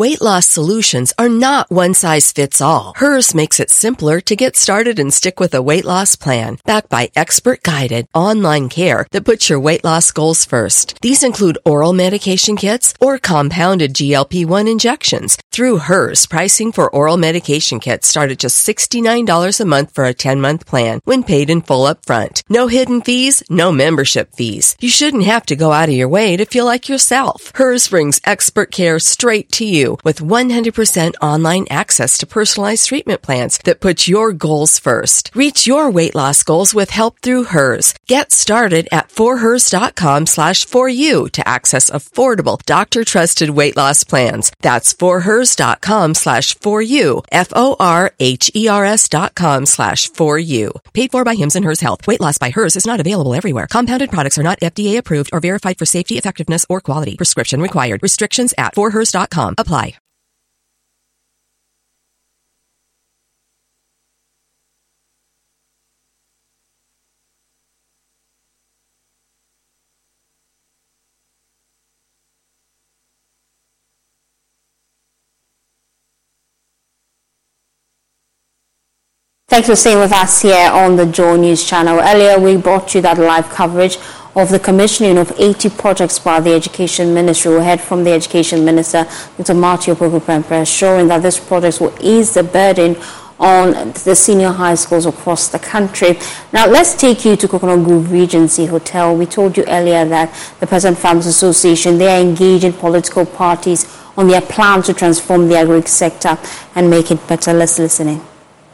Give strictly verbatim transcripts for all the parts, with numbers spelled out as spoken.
Weight loss solutions are not one size fits all. Hers makes it simpler to get started and stick with a weight loss plan, backed by expert-guided online care that puts your weight loss goals first. These include oral medication kits or compounded G L P one injections. Through Hers, pricing for oral medication kits start at just sixty-nine dollars a month for a ten-month plan when paid in full up front. No hidden fees, no membership fees. You shouldn't have to go out of your way to feel like yourself. Hers brings expert care straight to you with one hundred percent online access to personalized treatment plans that put your goals first. Reach your weight loss goals with help through Hers. Get started at forhers.com slash for you to access affordable, doctor-trusted weight loss plans. That's forhers.com slash for you, F-O-R-H-E-R-S dot com slash for you. Paid for by Hims and Hers Health. Weight loss by Hers is not available everywhere. Compounded products are not F D A approved or verified for safety, effectiveness, or quality. Prescription required. Restrictions at for hers dot com apply. Thanks for staying with us here on the Joy News channel. Earlier, we brought you that live coverage of the commissioning of eighty projects by the Education Ministry. We heard from the Education Minister, Doctor Marty Opoku-Prempeh, showing that these projects will ease the burden on the senior high schools across the country. Now, let's take you to Coconut Grove Regency Hotel. We told you earlier that the Peasant Farmers Association, they are engaging political parties on their plan to transform the agri sector and make it better. Let's listen in.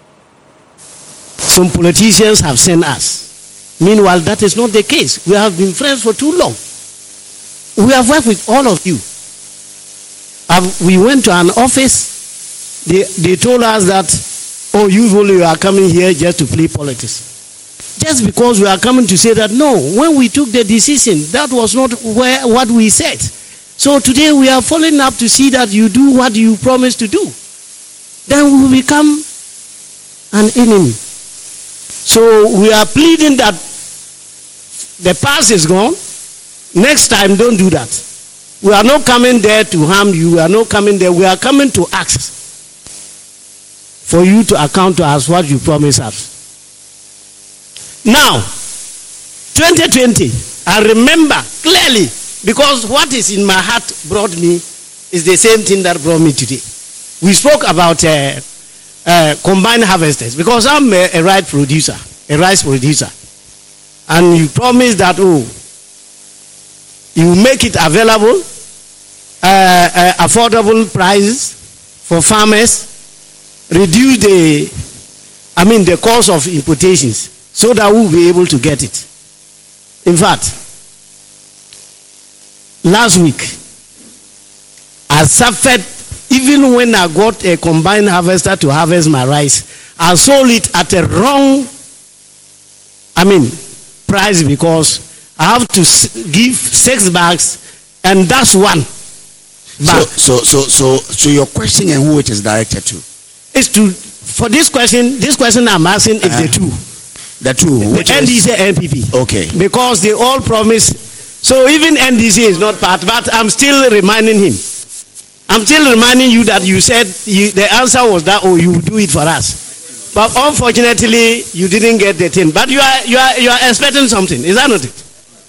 Some politicians have sent us. Meanwhile, that is not the case. We have been friends for too long. We have worked with all of you. I've, we went to an office. They, they told us that, oh, usually we are coming here just to play politics. Just because we are coming to say that, no, when we took the decision, that was not where, what we said. So today we are following up to see that you do what you promised to do. Then we will become an enemy. So we are pleading that the past is gone. Next time, don't do that. We are not coming there to harm you. We are not coming there. We are coming to ask for you to account to us what you promised us. Now, twenty twenty, I remember clearly, because what is in my heart brought me is the same thing that brought me today. We spoke about uh, Uh, combined harvesters, because I'm a, a rice producer, a rice producer, and you promise that, oh, you make it available, uh, uh, affordable prices for farmers, reduce the, I mean, the cost of importations, so that we'll be able to get it. In fact, last week, I suffered. Even when I got a combined harvester to harvest my rice, I sold it at a wrong, I mean, price, because I have to give six bags, and that's one bag. So, so, so, so, so your question and who it is directed to? Is to, for this question, this question I'm asking is uh, the two. The two? The which N D C is? and N P P. Okay. Because they all promise, so even N D C is not part, but I'm still reminding him. I'm still reminding you that you said you, the answer was that, oh, you do it for us. But unfortunately, you didn't get the thing. But you are you are you are expecting something. Is that not it?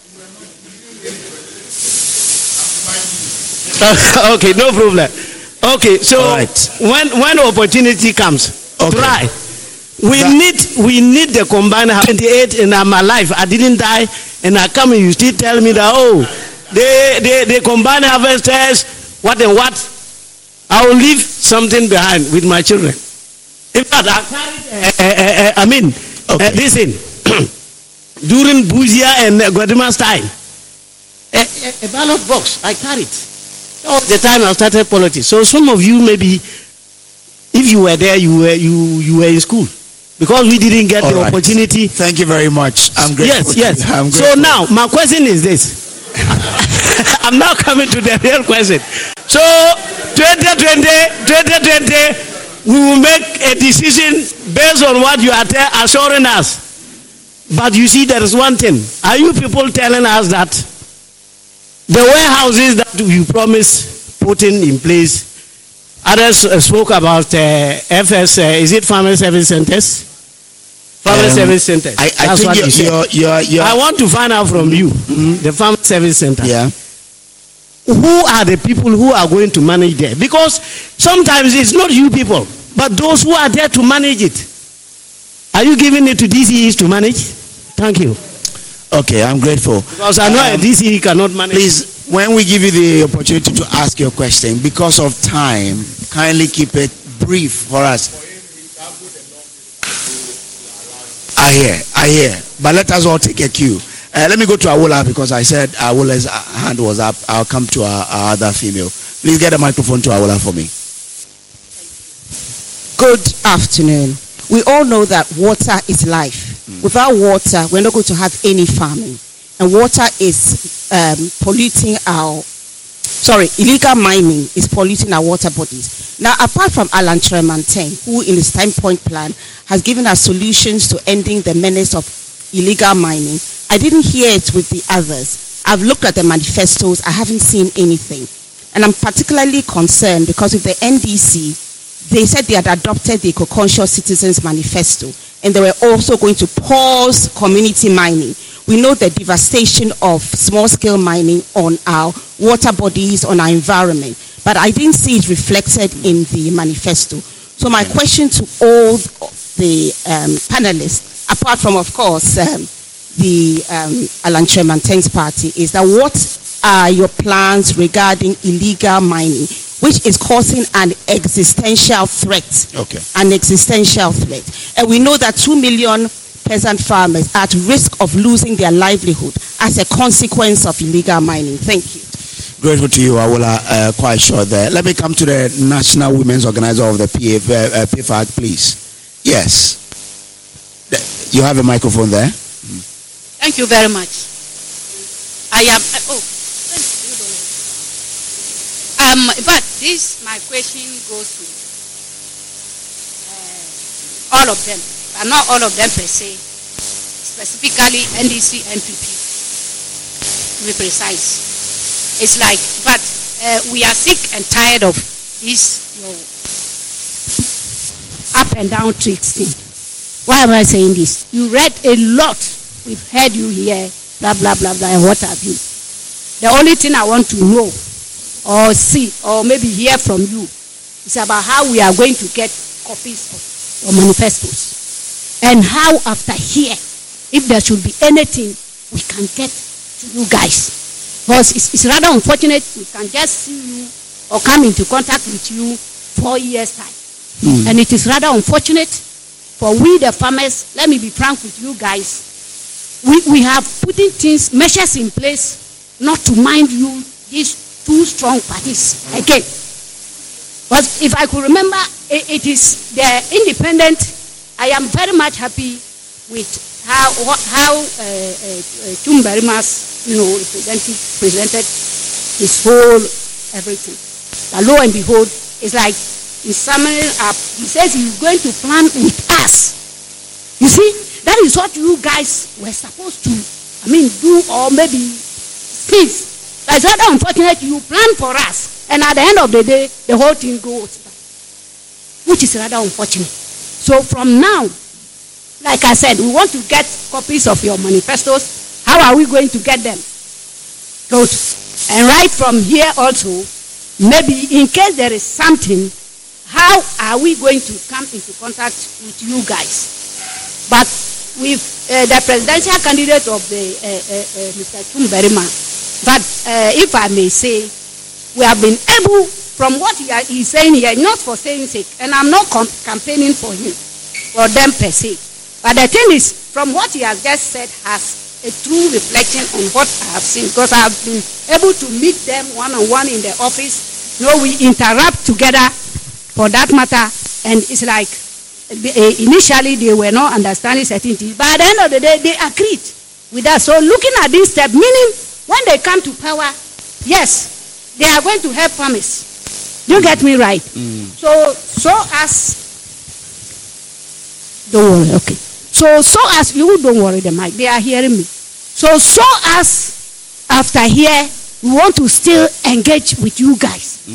Okay, no problem. Okay, so right. when when opportunity comes, okay. try. We that, need we need the combined twenty-eight, and I'm alive. I didn't die, and I come and you still tell me that, oh, they they they combine harvesters. What and what? I will leave something behind with my children. In fact, I carried, uh, uh, uh, I mean, okay. uh, listen, during Buzia and uh, Guadima's time, a, a, a ballot box, I carried. All the time I started politics. So some of you, maybe, if you were there, you were, you, you were in school. Because we didn't get All the right. opportunity. Thank you very much. I'm grateful. Yes, yes. I'm so now, my question is this. I'm now coming to the real question. So, twenty twenty, twenty twenty, we will make a decision based on what you are assuring us. But you see, there is one thing. Are you people telling us that the warehouses that you promised putting in place, Others uh, spoke about uh, F S, uh, is it Farmer Service Centers? Farmer um, Service Centers. I, I That's think what you're, you said. you're, you're, you're, I want to find out from you, mm-hmm. the Farmer Service Center. Yeah. Who are the people who are going to manage there? Because sometimes it's not you people, but those who are there to manage it. Are you giving it to D C Es to manage? Thank you. Okay, I'm grateful. Because I know um, a D C E cannot manage. Please, when we give you the opportunity to ask your question, because of time, kindly keep it brief for us. I hear, I hear. But let us all take a cue. Uh, let me go to Awola because I said Awola's hand was up. I'll come to our, our other female. Please get a microphone to Awola for me. Good afternoon. We all know that water is life. Mm. Without water, we're not going to have any farming. And water is um, polluting our, sorry, illegal mining is polluting our water bodies. Now, apart from Alan Kyerematen, who in his ten point plan has given us solutions to ending the menace of illegal mining, I didn't hear it with the others. I've looked at the manifestos. I haven't seen anything. And I'm particularly concerned because with the N D C, they said they had adopted the Eco-Conscious Citizens Manifesto, and they were also going to pause community mining. We know the devastation of small-scale mining on our water bodies, on our environment, but I didn't see it reflected in the manifesto. So my question to all the um, panelists, apart from, of course, um, the um, Alan Kyerematen's party, is that what are your plans regarding illegal mining, which is causing an existential threat. Okay. An existential threat. And we know that two million peasant farmers are at risk of losing their livelihood as a consequence of illegal mining. Thank you. Grateful to you, Awola. Uh, quite short there. Let me come to the National Women's Organizer of the P F, uh, P F A C, please. Yes. You have a microphone there. Mm. Thank you very much. I am, oh, um, but this, my question goes to uh, all of them, but not all of them per se, specifically N D C, N P P, to be precise. It's like, but uh, we are sick and tired of this, you know, up and down tricks thing. Why am I saying this? You read a lot. We've heard you here, blah, blah, blah, blah, and what have you. The only thing I want to know or see or maybe hear from you is about how we are going to get copies of your manifestos. And how after here, if there should be anything we can get to you guys. Because it's, it's rather unfortunate we can just see you or come into contact with you four years time. Mm. And it is rather unfortunate for we the farmers, let me be frank with you guys, we, we have putting things, measures in place not to mind you, these two strong parties again. But if I could remember, it, it is the independent. I am very much happy with how how uh, uh, Tumberemas, you know, presented, presented his whole everything. But lo and behold, it's like in summing up, he says he's going to plan with us. You see, that is what you guys were supposed to, I mean, do or maybe please. It's rather unfortunate you plan for us, and at the end of the day, the whole thing goes down, which is rather unfortunate. So from now, like I said, we want to get copies of your manifestos. How are we going to get them? Good. And right from here also, maybe in case there is something, how are we going to come into contact with you guys? But with uh, the presidential candidate of the uh, uh, uh, Mister Tumberema, but uh, if I may say, we have been able, from what he is saying here, not for saying sake, and I'm not com- campaigning for him, for them per se. But the thing is, from what he has just said, has a true reflection on what I have seen, because I have been able to meet them one-on-one in the office. You know, we interact together for that matter, and it's like, uh, initially they were not understanding certain things, but at the end of the day, they agreed with us. So looking at this step, meaning, when they come to power, yes, they are going to help farmers. You get me right? Mm. So, so as, don't worry, okay. So, so as, you don't worry the mic, they are hearing me. So, so as, after here, we want to still engage with you guys. Mm.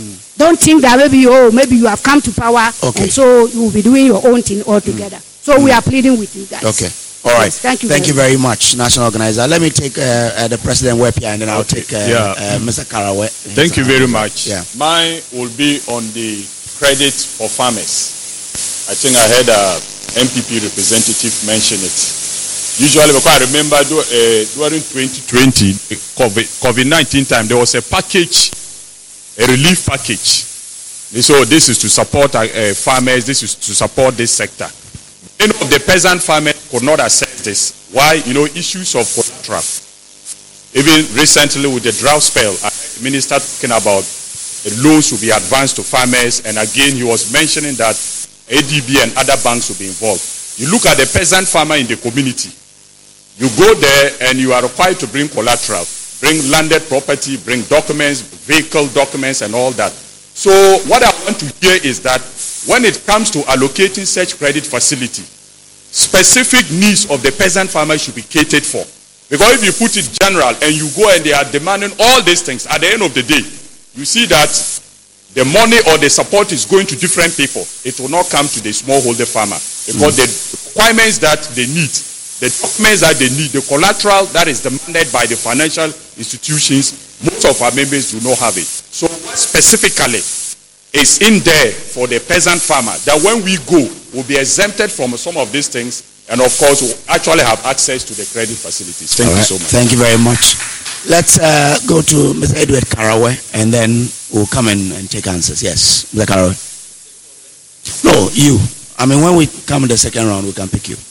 Don't think that maybe, oh, maybe you have come to power, Okay. and so you will be doing your own thing altogether. Mm. So mm. we are pleading with you guys. Okay. All right. Yes, thank you. Thank very you very much, National Organizer. Let me take uh, uh, the President Wepia, and then I'll Okay. take uh, Yeah. uh, Mister Karawe. Thank you very much. Yeah. Mine will be on the credit for farmers. I think I heard a M P P representative mention it. Usually, because I remember uh, during twenty twenty, COVID nineteen time, there was a package, a relief package. So this is to support uh, farmers. This is to support this sector. You know, the peasant farmers could not access this. Why? You know, issues of collateral. Even recently with the drought spell, I heard the minister talking about loans will be advanced to farmers, and again he was mentioning that A D B and other banks will be involved. You look at the peasant farmer in the community, you go there and you are required to bring collateral, bring landed property, bring documents, vehicle documents and all that. So what I want to hear is that when it comes to allocating such credit facility, specific needs of the peasant farmer should be catered for. Because if you put it general and you go and they are demanding all these things, at the end of the day, you see that the money or the support is going to different people. It will not come to the smallholder farmer. Because mm. the requirements that they need, the documents that they need, the collateral that is demanded by the financial institutions, most of our members do not have it. So specifically, it's in there for the peasant farmer that when we go, we'll be exempted from some of these things, and of course, we'll actually have access to the credit facilities. Thank All you right. so much. Thank you very much. Let's uh, go to Mister Edward Karawe, and then we'll come in and take answers. Yes, Mister Karawe. No, you. I mean, when we come in the second round, we can pick you.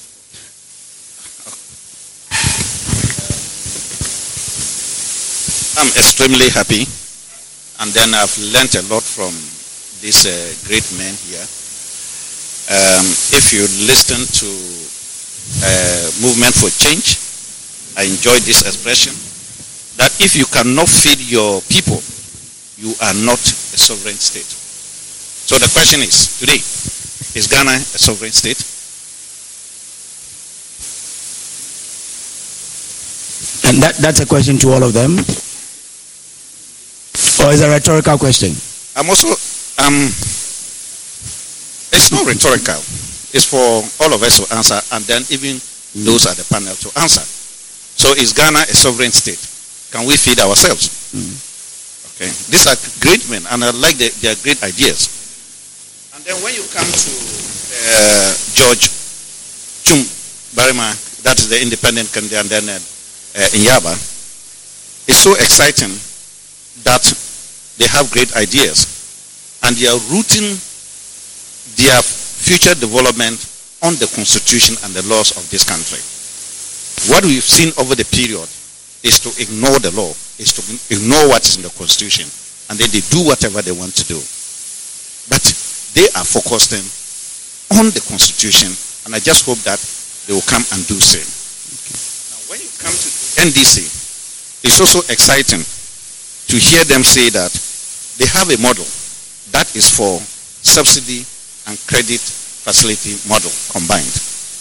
I'm extremely happy, and then I've learned a lot from these uh, great men here. Um, if you listen to uh, Movement for Change, I enjoyed this expression, that if you cannot feed your people, you are not a sovereign state. So the question is, today, is Ghana a sovereign state? And that, that's a question to all of them? Or is it a rhetorical question? I'm also, um, it's not rhetorical. It's for all of us to answer, and then even mm. those at the panel to answer. So is Ghana a sovereign state? Can we feed ourselves? Mm. Okay. These are great men, and I like the, their great ideas. And then when you come to uh, George Chum Barima, that is the independent candidate, and then uh, uh, in Yaba, it's so exciting that they have great ideas, and they are rooting their future development on the constitution and the laws of this country. What we've seen over the period is to ignore the law, is to ignore what's in the constitution, and then they do whatever they want to do. But they are focusing on the constitution, and I just hope that they will come and do so. Okay. Now, when you come to N D C, it's also exciting to hear them say that they have a model that is for subsidy and credit facility model combined.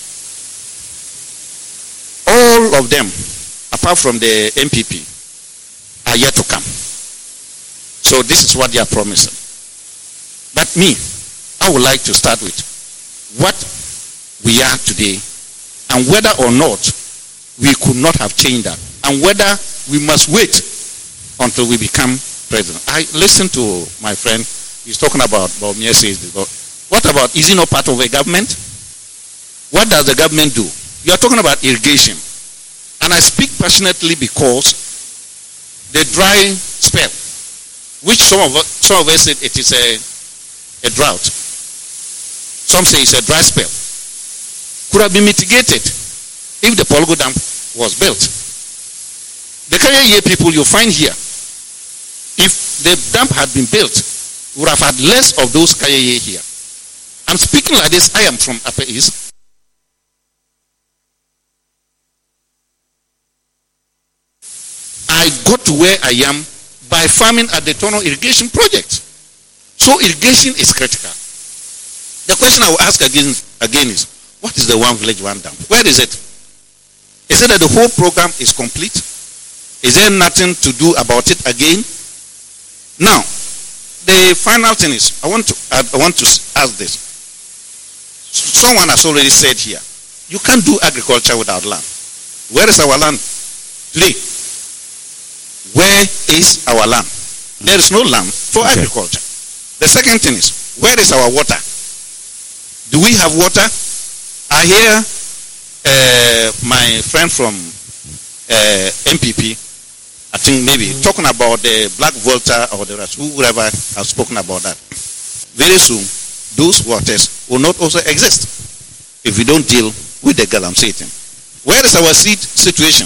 All of them, apart from the M P P, are yet to come. So this is what they are promising. But me, I would like to start with what we are today, and whether or not we could not have changed that, and whether we must wait until we become president. I listened to my friend, he's talking about, Baumia says, what about, is he not part of a government? What does the government do? You are talking about irrigation. And I speak passionately because the dry spell, which some of us, some of us said it is a, a drought. Some say it's a dry spell. Could have been mitigated if the Polgo Dam was built. The Kayeye people you find here, if the dam had been built, we would have had less of those Kayeye here. I'm speaking like this. I am from Upper East. I got to where I am by farming at the Tono Irrigation Project. So irrigation is critical. The question I will ask again, again is, what is the One Village, One Dam? Where is it? Is it that the whole program is complete? Is there nothing to do about it again? Now, the final thing is, I want to I want to ask this. Someone has already said here, you can't do agriculture without land. Where is our land today? Where is our land? There is no land for okay. agriculture. The second thing is, where is our water? Do we have water? I hear uh, my friend from uh, M P P, I think maybe, mm-hmm. talking about the Black Volta or the rest, whoever has spoken about that. Very soon, those waters will not also exist if we don't deal with the Galamsey thing. Where is our seed situation?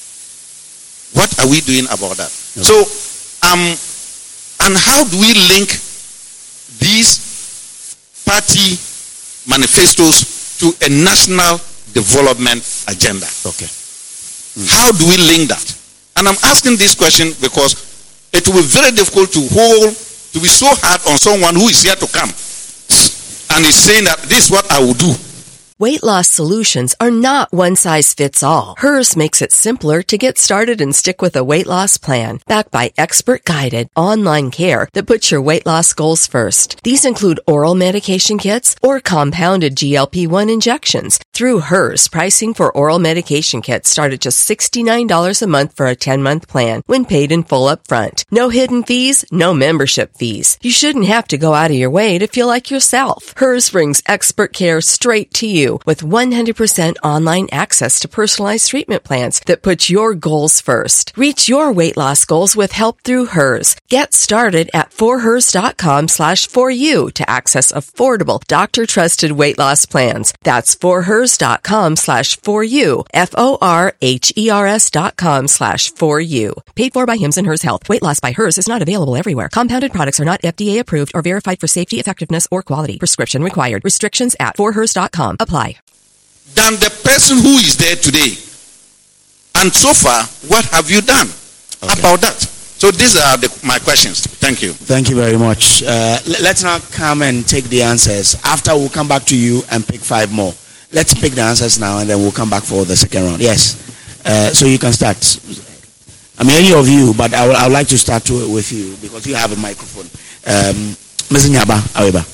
What are we doing about that? Okay. So, um, and how do we link these party manifestos to a national development agenda? Okay. Mm. How do we link that? And I'm asking this question because it will be very difficult to hold, to be so hard on someone who is here to come and is saying that this is what I will do. Weight loss solutions are not one size fits all. Hers makes it simpler to get started and stick with a weight loss plan, backed by expert guided online care that puts your weight loss goals first. These include oral medication kits or compounded G L P one injections. Through Hers, pricing for oral medication kits start at just sixty-nine dollars a month for a ten-month plan when paid in full upfront. No hidden fees, no membership fees. You shouldn't have to go out of your way to feel like yourself. Hers brings expert care straight to you with one hundred percent online access to personalized treatment plans that put your goals first. Reach your weight loss goals with help through Hers. Get started at forhers.com slash for you to access affordable, doctor-trusted weight loss plans. That's forhers.com slash for you, F O R H E R S dot com slash for you. Paid for by Hims and Hers Health. Weight loss by Hers is not available everywhere. Compounded products are not F D A approved or verified for safety, effectiveness, or quality. Prescription required. Restrictions at forhers dot com. Apply. Than the person who is there today. And so far, what have you done okay. about that? So these are the, my questions. Thank you. Thank you very much. Uh, let's now come and take the answers. After, we'll come back to you and pick five more. Let's pick the answers now, and then we'll come back for the second round. Yes. Uh, so you can start. I mean, any of you, but I would, I would like to start to, with you because you have a microphone. Um, Miz Nyaba Aweba.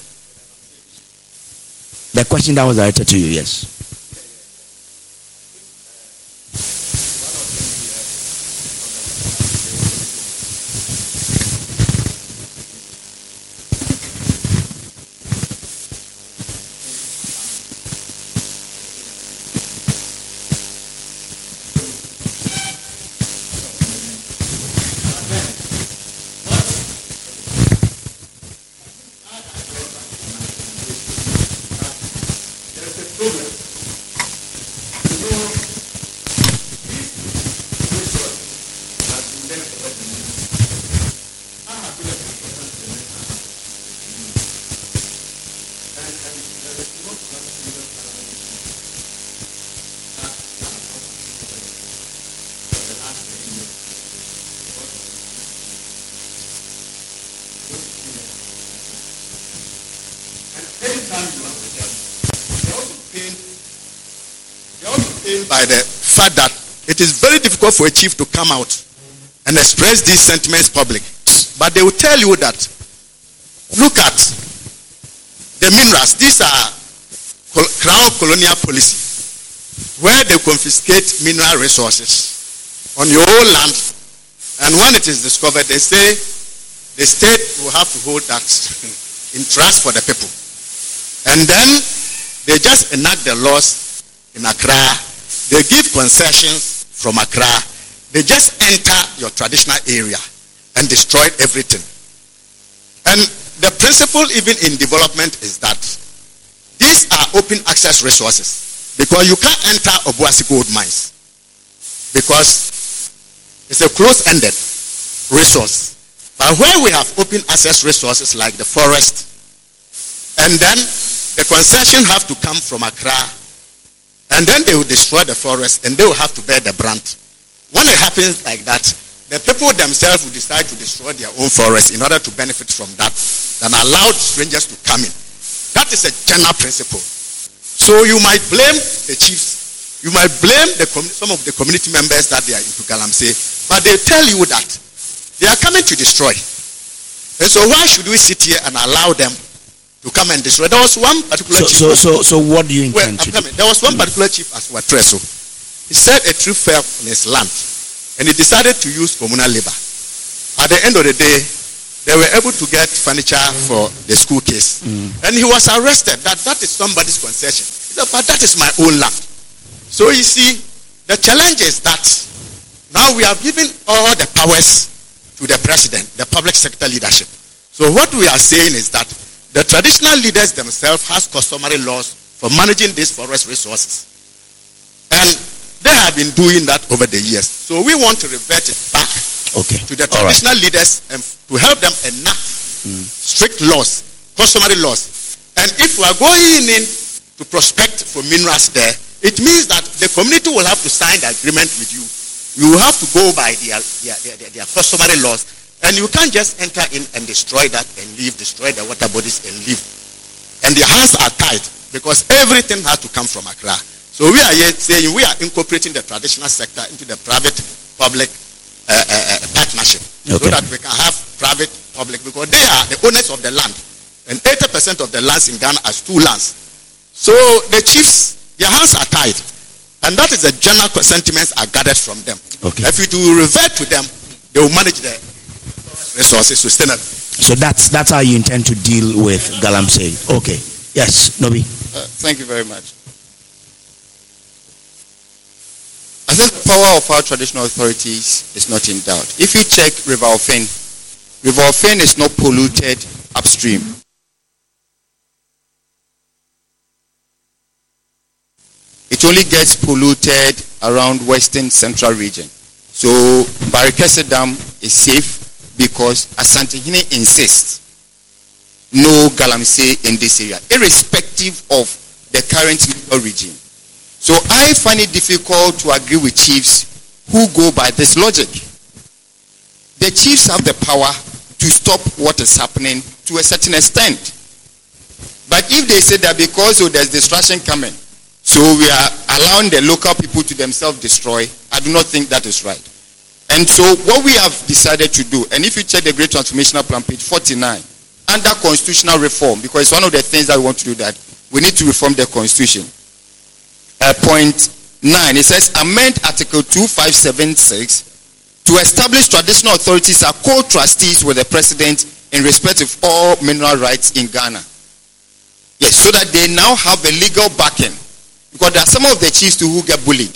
The question that was directed to you, yes. By the fact that it is very difficult for a chief to come out and express these sentiments public. But they will tell you that, look at the minerals. These are crown colonial policy, where they confiscate mineral resources on your own land. And when it is discovered, they say the state will have to hold that in trust for the people. And then they just enact the laws in Accra. They give concessions from Accra. They just enter your traditional area and destroy everything. And the principle even in development is that these are open access resources because you can't enter Obuasi gold mines because it's a closed-ended resource. But where we have open access resources like the forest, and then the concession have to come from Accra, and then they will destroy the forest and they will have to bear the brunt. When it happens like that, the people themselves will decide to destroy their own forest in order to benefit from that and allow strangers to come in. That is a general principle. So you might blame the chiefs, you might blame the some of the community members that they are into Galamsey, but they tell you that they are coming to destroy. And so why should we sit here and allow them to come and destroy? There was one particular So, chief. so, so, so what do you Well, intend I'm to do? coming. There was one particular chief as Watreso. He said a tree fell on his land and he decided to use communal labor. At the end of the day, they were able to get furniture for the school case. Mm. And he was arrested. That that is somebody's concession. He said, but that is my own land. So you see, the challenge is that now we have given all the powers to the president, the public sector leadership. So what we are saying is that the traditional leaders themselves has customary laws for managing these forest resources. And they have been doing that over the years. So we want to revert it back Okay. to the All right. traditional leaders and to help them enact Mm. strict laws, customary laws. And if we are going in to prospect for minerals there, it means that the community will have to sign the agreement with you. You will have to go by their, their, their, their customary laws. And you can't just enter in and destroy that and leave, destroy the water bodies and leave. And their hands are tied because everything has to come from Accra. So we are here saying we are incorporating the traditional sector into the private-public uh, uh, uh, partnership. Okay. So that we can have private-public because they are the owners of the land. And eighty percent of the lands in Ghana are two lands. So the chiefs, their hands are tied. And that is the general sentiments are gathered from them. Okay. If you do revert to them, they will manage the resources sustainably. So that's that's how you intend to deal with Galamsey. Okay. Yes, Nobi. Uh, thank you very much. I think the power of our traditional authorities is not in doubt. If you check River Ofin, River Ofin is not polluted upstream. It only gets polluted around Western Central region. So Barikese Dam is safe because Asantehene insists no Galamsey in this area, irrespective of the current legal regime. So I find it difficult to agree with chiefs who go by this logic. The chiefs have the power to stop what is happening to a certain extent. But if they say that because oh, there's destruction coming, so we are allowing the local people to themselves destroy, I do not think that is right. And so what we have decided to do, and if you check the Great Transformational Plan, page forty-nine, under constitutional reform, because it's one of the things that we want to do, that we need to reform the constitution. Uh, point nine, it says amend Article two five seven six to establish traditional authorities as co-trustees with the president in respect of all mineral rights in Ghana. Yes, so that they now have a legal backing. Because there are some of the chiefs too who get bullied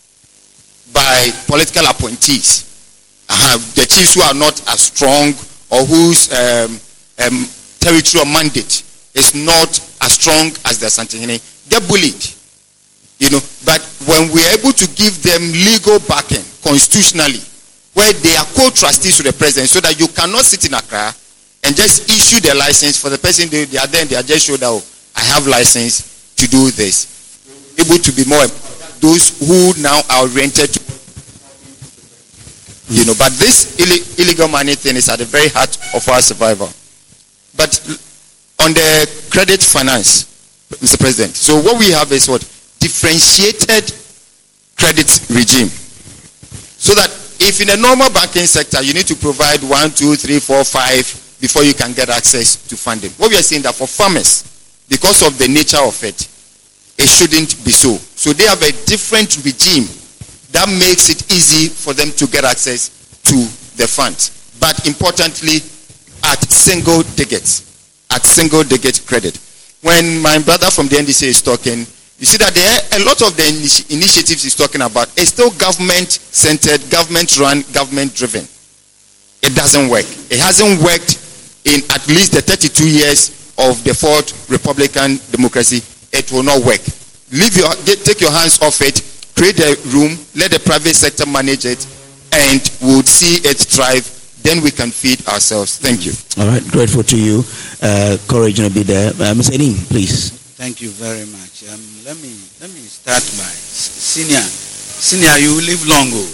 by political appointees. Uh, the chiefs who are not as strong or whose um, um, territorial mandate is not as strong as the Asantehene get bullied. You know, but when we are able to give them legal backing constitutionally, where they are co-trustees to the president, so that you cannot sit in Accra and just issue the license for the person they, they are there and they are just showed out, I have license to do this. Able to be more those who now are rented to, you know, but this Ill- illegal money thing is at the very heart of our survival. But on the credit finance, Mister President, so what we have is what? Differentiated credit regime. So that if in a normal banking sector you need to provide one, two, three, four, five before you can get access to funding. What we are saying that for farmers, because of the nature of it, it shouldn't be so. So they have a different regime that makes it easy for them to get access to the funds. But importantly, at single digits, at single digit credit. When my brother from the N D C is talking, you see that there are a lot of the initi- initiatives he's talking about is still government-centered, government-run, government-driven. It doesn't work. It hasn't worked in at least the thirty-two years of the fourth Republican democracy. It will not work. Leave your, get, take your hands off it, create a room, let the private sector manage it, and we'll see it thrive. Then we can feed ourselves. Thank you. All right, grateful to you. Uh, courage to be there. Uh, Mister Edding, please. Thank you very much. Um, let me let me start by senior. Senior, you will live long. Oh.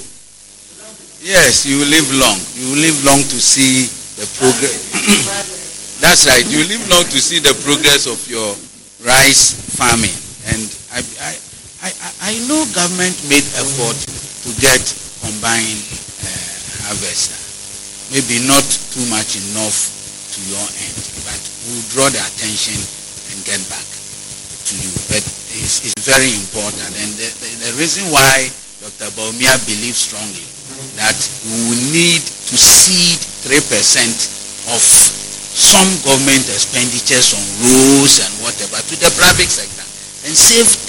Yes, you will live long. You will live long to see the progress. That's right. You will live long to see the progress of your rice farming. And I I I, I know government made effort to get combined uh, harvester. Maybe not too much enough to your end. But we'll draw the attention and get back to you. But it's, it's very important. And the, the, the reason why Doctor Bawumia believes strongly that we will need to cede three percent of some government expenditures on roads and whatever to the private sector and save